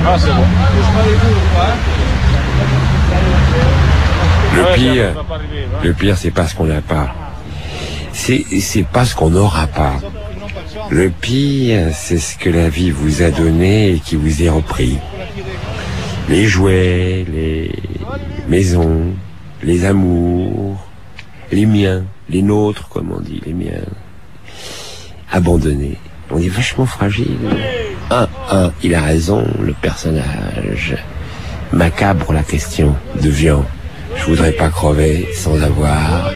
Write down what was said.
Ah, c'est bon. Le pire, c'est pas ce qu'on n'a pas. C'est pas ce qu'on n'aura pas. Le pire, c'est ce que la vie vous a donné et qui vous est repris. Les jouets, les maisons, les amours, les miens, les nôtres, comme on dit, les miens. Abandonnés. On est vachement fragile. Il a raison, le personnage. Macabre la question de viande. Je voudrais pas crever sans avoir